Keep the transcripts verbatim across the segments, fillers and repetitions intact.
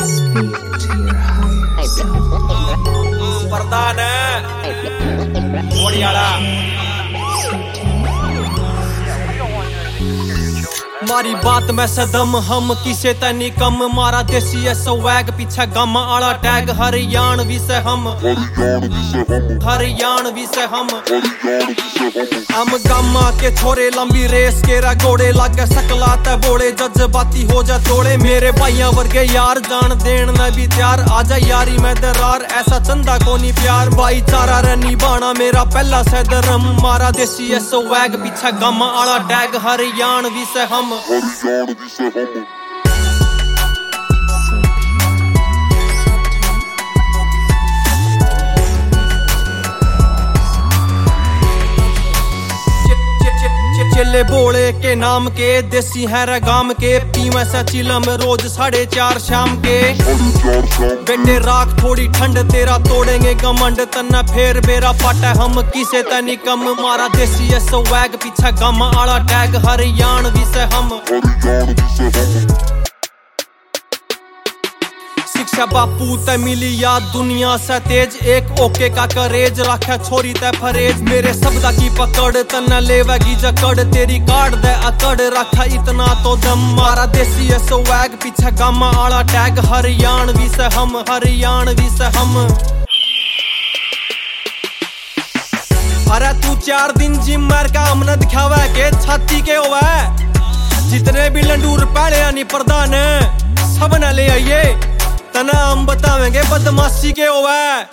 प्रधान मारी बात में सदम हम किसे तनी कम मारा देसी है स्वैग पीछे गम आला टैग हरियाणवी से हम हरियाणवी से हम हम गामा के छोरे लंबी रेस के रा घोड़े लागे सकला ते बोले जज्बाती हो जा तोड़े मेरे भाइयां वर्गे यार जान देन में भी तैयार आजा यारी में दरार ऐसा चंदा को नहीं प्यार भाईचारा रनी बाना मेरा पहला से धर्म मारा देसी है स्वैग पीछे गम आला टैग हरियाणवी से हम हरियाणवी से हम चिल्ले बोले के नाम के देसी है रगाम के पीवा सा चिलम रोज साढ़े चार शाम के बेटे राख थोड़ी ठंड तेरा तोड़ेंगे गमंड तना फेर बेरा पाटा हम किसे तनी कम मारा देसी है स्वैग पीछे गम आला टैग हरियाणवी से हम शिक्षा बापू ते मिली याद दुनिया से तेज एक ओके का करेज रखा छोरी ते फरेज मेरे शब्दा की पकड़ तना लेवेगी जकड़ तेरी काट दे अकड़ रखा इतना तो दम मारा देसी है स्वैग पीछे गम आला टैग हरियाणवी से हम हरियाणवी से हम अरे तू चार दिन जिम मार का हमने दिखावा के छाती के होवे जितने भी लंडूर पहले आनी प्रधान सब न ले आइए तना हम बतावेंगे बदमाशी के होवे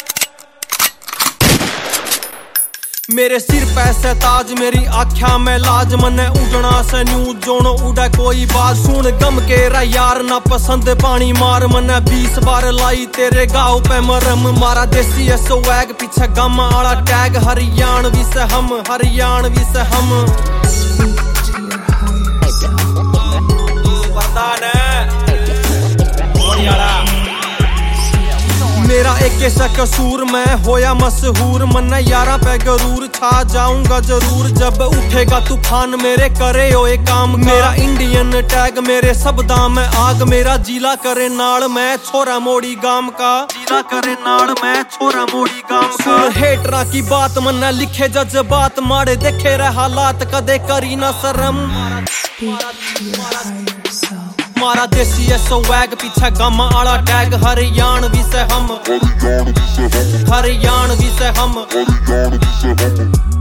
मेरे सिर पे से ताज मेरी आख्या में लाज मने उड़ना से न्यू जोनो उड़ा कोई बात सुन गम के रा यार ना पसंद पानी मार मने बीस बार लाई तेरे गाँव पे मरम मारा देसी है स्वैग पीछे गम आला टैग हरियाणवी से हम हरियाणवी से हम मेरा एक ऐसा कसूर मैं होया मशहूर मन्ना यारा पे गरूर छा जाऊंगा जरूर जब उठेगा तूफान मेरे करे हो एक काम मेरा इंडियन टैग मेरे शब्दा में आग मेरा जिला करे नाड़ मैं छोरा मोड़ी गाम का जिला करे नाड़ मैं छोरा मोड़ी गाम का हेटरा की बात मन्ना लिखे जज्बात मारे देखे रहे हालात कदे करी ना शर्म मारा देसी है स्वैग पीछे गम आला टैग हरियाणवी से हम हरियाणवी से हम